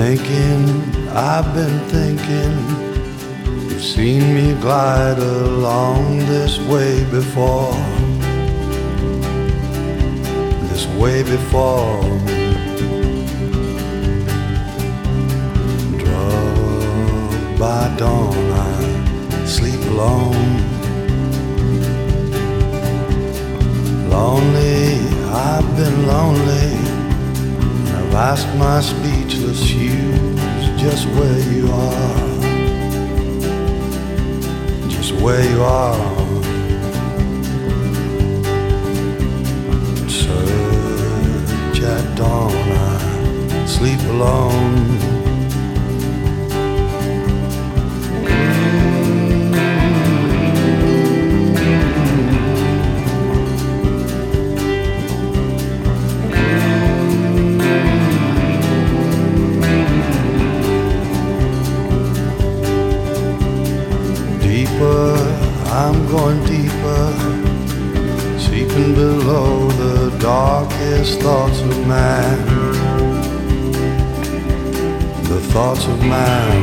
I've been thinking, you've seen me glide along this way before, this way before. Drugged by dawn, I sleep alone. Lonely, I've been lonely. I've asked my speechless hues just where you are, just where you are. Search at dawn, I sleep alone. I'm going deeper, seeping below the darkest thoughts of man, the thoughts of man.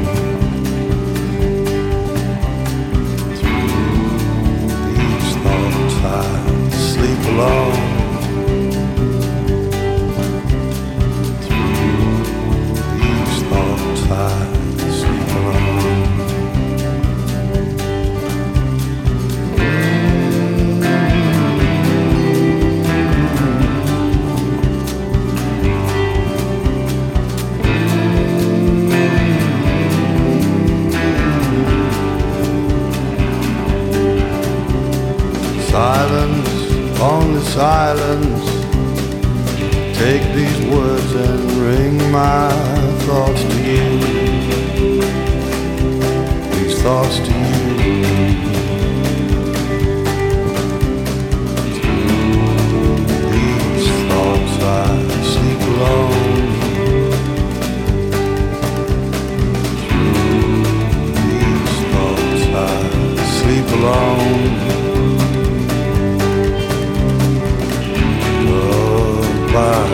Through these thoughts I sleep alone. Through these thoughts I sleep alone. Silence, only silence. Take these words and bring my thoughts to you. These thoughts to you. Through these thoughts I sleep alone. Through these thoughts I sleep alone. Bye.